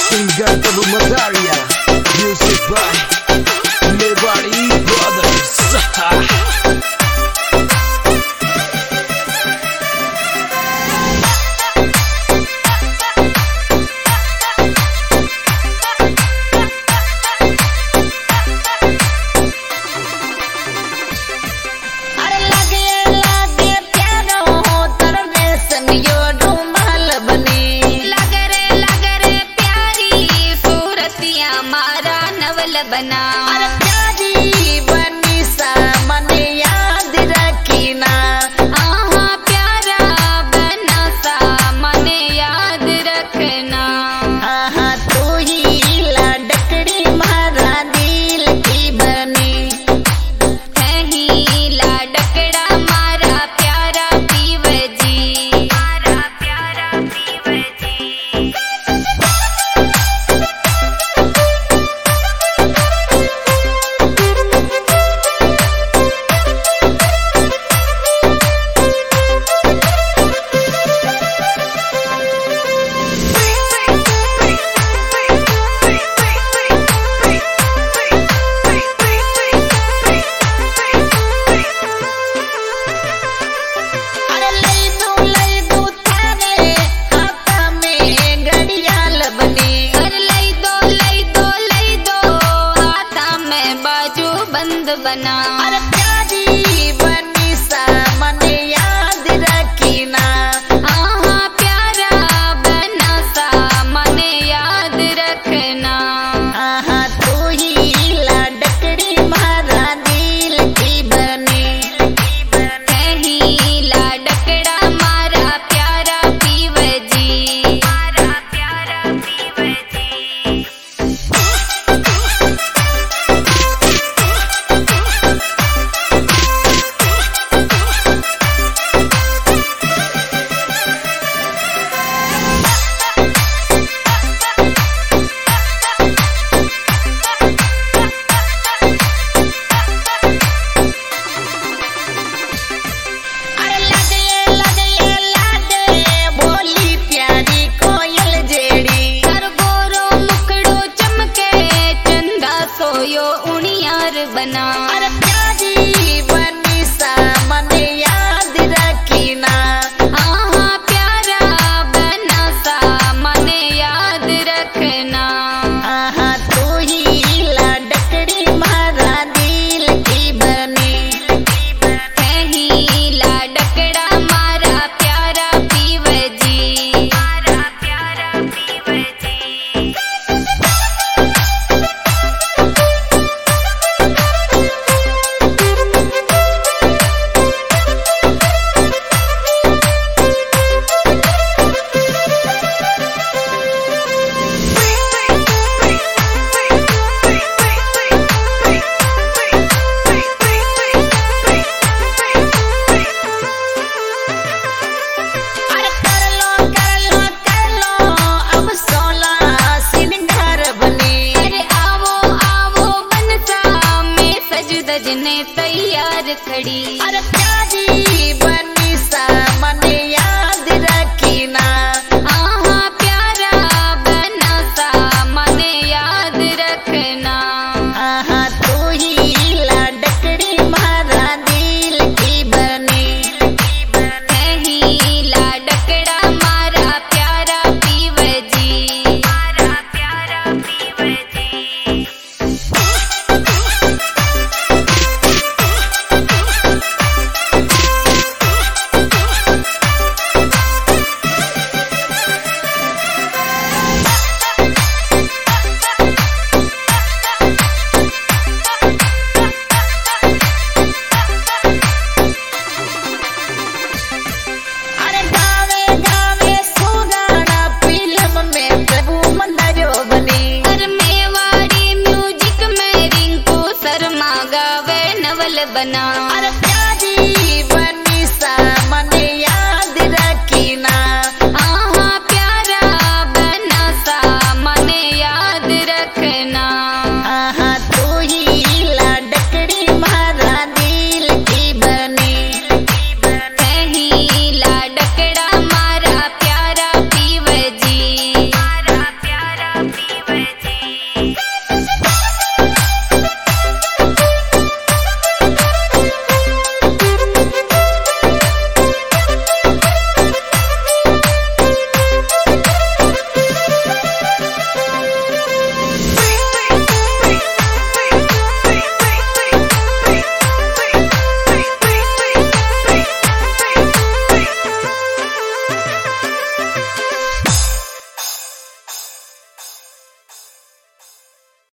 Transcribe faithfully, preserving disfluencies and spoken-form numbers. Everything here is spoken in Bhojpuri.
Singer Tabu Madaria, music by Mewari Brothers. बना और प्यारी बनी सा मन याद रखना। आहा प्यारा बना सा मन याद रखना। आहा तू ही लाडकड़ी मारा दिल की बनी है ही लाडकड़ा मारा प्यारा पीवजी मारा प्यारा पीवजी। बना और प्यारी बनी सा मन याद रखना। आहा प्यारा बना सा मन याद रखना। आहा तू ही लाडकड़ी मारा दिल की बनी है ही लाडकड़ा मारा प्यारा पीवजी मारा प्यारा पीवजी। बना और प्यारी बनी सा मन याद रखना। आहा प्यारा बना सा मन याद रखना। आहा तू ही लाडकड़ी मारा दिल की बनी है ही लाडकड़ा मारा प्यारा पीवजी मारा प्यारा पीवजी। ने तैयार खड़ी और प्यारी बनी सा मन याद रखना। आहा प्यारा बना सा मन याद रखना। आहा तू ही लाडकड़ी मारा दिल की बनी है ही लाडकड़ा मारा प्यारा पीवजी मारा प्यारा पीवजी। बना